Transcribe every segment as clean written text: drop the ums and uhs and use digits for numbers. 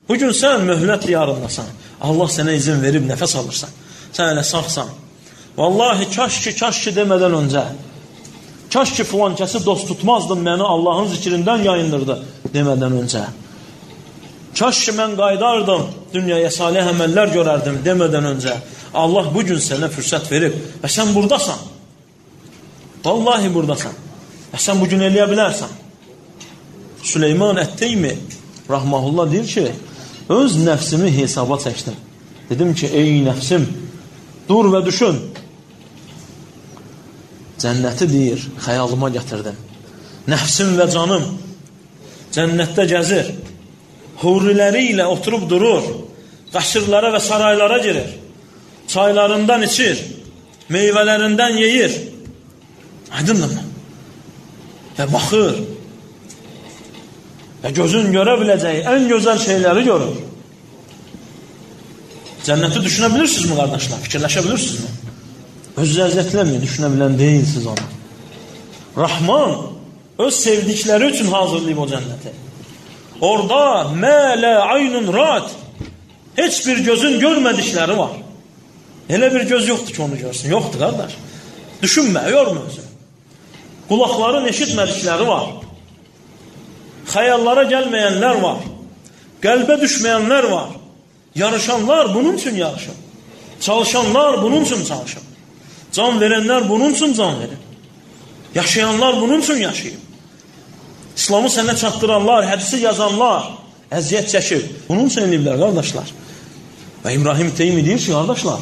Bugün sən möhlət diyarındasan. Allah sənə izin verib nəfəs alırsan. Sən elə sağsan. Vallahi kaş ki demədən öncə, kaş ki filan kəsi dost tutmazdım, məni Allahın zikrindən yayındırdı demədən öncə. Kaş ki mən qaydardım, dünyaya salih əməllər görərdim demədən öncə. Allah bugün sənə fürsət verib və sən buradasan. Vallahi buradasan. Və sən bugün eləyə bilərsən. Süleyman Ət-Teymi rahmehullah deyir ki, öz nəfsimi hesaba çəkdim. Dedim ki, ey nəfsim, dur və düşün. Cənnəti deyir, xəyalıma gətirdim. Nəfsim və canım cənnətdə gəzir. Huriləri ilə oturub durur. Qəşrlərə və saraylara girir. Çaylarından içir. Meyvələrindən yeyir. Aydındır mı? Və baxır. Və gözün görə biləcəyi ən gözəl şeyləri görür. Cənnəti düşünə bilirsiniz mi, qardaşlar? Fikirləşə bilirsiniz mi? Özünüzü əziyyətləməyin, düşünə bilən deyilsiniz onu. Rahman öz sevdikləri üçün hazırlayıb o cənnəti. Orada mələ aynun rad, heç bir gözün görmədikləri var. Elə bir göz yoxdur ki onu görsün. Yoxdur, qardaş. Düşünmə, yorma özünü. Qulaqların eşitmədikləri var. Xəyallara gəlməyənlər var. Qəlbə düşməyənlər var. Yarışanlar bunun üçün yarışır. Çalışanlar bunun üçün çalışır. Can verənlər bunun üçün can verir. Yaşayanlar bunun üçün yaşayır. İslamı sənə çatdıranlar, hədisi yazanlar əziyyət çəkir. Bunun üçün eləyiblər, qardaşlar. Və İbrahim Teymi deyir ki, qardaşlar,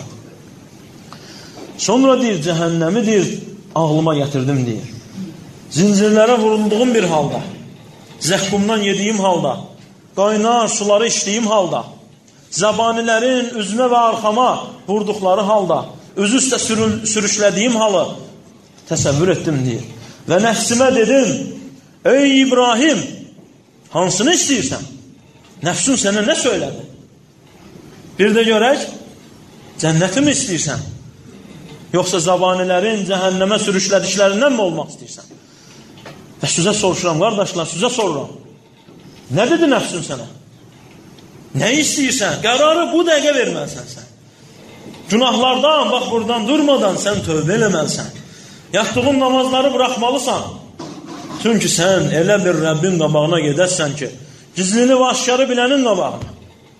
sonra deyir, cəhənnəmi deyir, ağlıma gətirdim deyir. Zincirlərə vurulduğum bir halda, zəqqumdan yediyim halda, qaynar suları içdiyim halda, zəbanilərin üzmə və arxama vurduqları halda, özü üstə sürüşlədiyim halı təsəvvür etdim deyir. Və nəfsimə dedim, ey İbrahim, hansını istəyirsən? Nəfsun sənə nə söylədi? Bir də görək, cənnəti mi istəyirsən? Yoxsa zəbanilərin cəhənnəmə sürüşlədiklərindən mi olmaq istəyirsən? Və sizə soruşuram, qardaşlar, sizə soruram. Nə dedi nəfsun sənə? Nə istəyirsən? Qərarı bu dəqiqə verməlisən sən. Günahlardan, bax buradan durmadan sən tövbə eləməlisən. Yatdığın namazları bıraxmalısan. Çünki sən elə bir Rəbbin qabağına gedərsən ki, gizlini və aşkarı bilənin qabağına.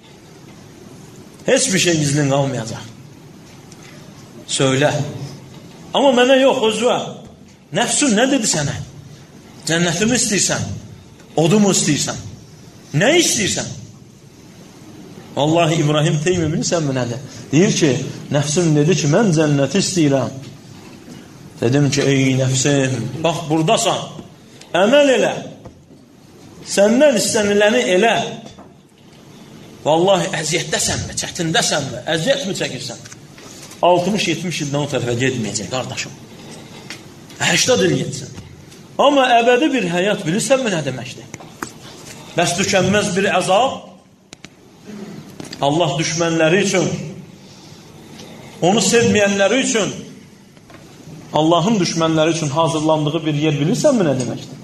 Heç bir şey gizlin qalmayacaq. Söylə. Amma mənə yox, özvə. Nəfsun nə dedi sənə? Cənnətimi istəyirsən? Odumu istəyirsən? Nə istəyirsən? Vallahi İbrahim Teymi bilirsən mi nədir? Deyir ki, nəfsim dedi ki, mən cənnəti istəyirəm. Dedim ki, ey nəfsim, bax buradasan, əməl elə. Səndən istəniləni elə. Vallahi əziyyətdəsənmi, çətindəsənmi, əziyyət mi çəkirsən? 60-70 ildən o tərəfə gedməyəcək, qardaşım. 80 il getsin. Amma əbədi bir həyat bilirsənmi nə deməkdir? Bəs tükənməz bir əzab, Allah düşmənləri üçün, onu sevməyənləri üçün, Allahın düşmənləri üçün hazırlandığı bir yer bilirsənmi nə deməkdir?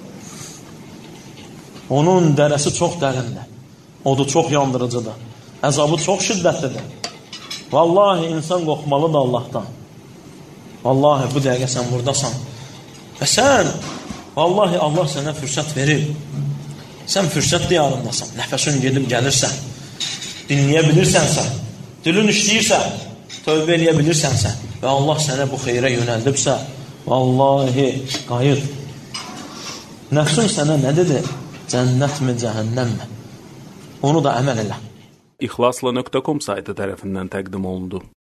Onun dərəsi çox dərindir, odu çox yandırıcıdır, əzabı çox şiddətlidir. Vallahi insan qorxmalıdır Allahdan. Vallahi bu dəqiqə sən buradasan. Və sən, vallahi Allah sənə fürsət verir. Sən fürsət diyarındasan, nəfəsin gedib gəlirsən, dinləyə bilirsənsə, dilin işləyirsə, tövbə eləyə bilirsənsə və Allah sənə bu xeyrə yönəldibsə, vallahi qayıt. Nəfsin sənə nə dedi? Cənnətmi, cəhənnəmmi? Onu da əməl elə. İxlasla.com saytı tərəfindən təqdim olundu.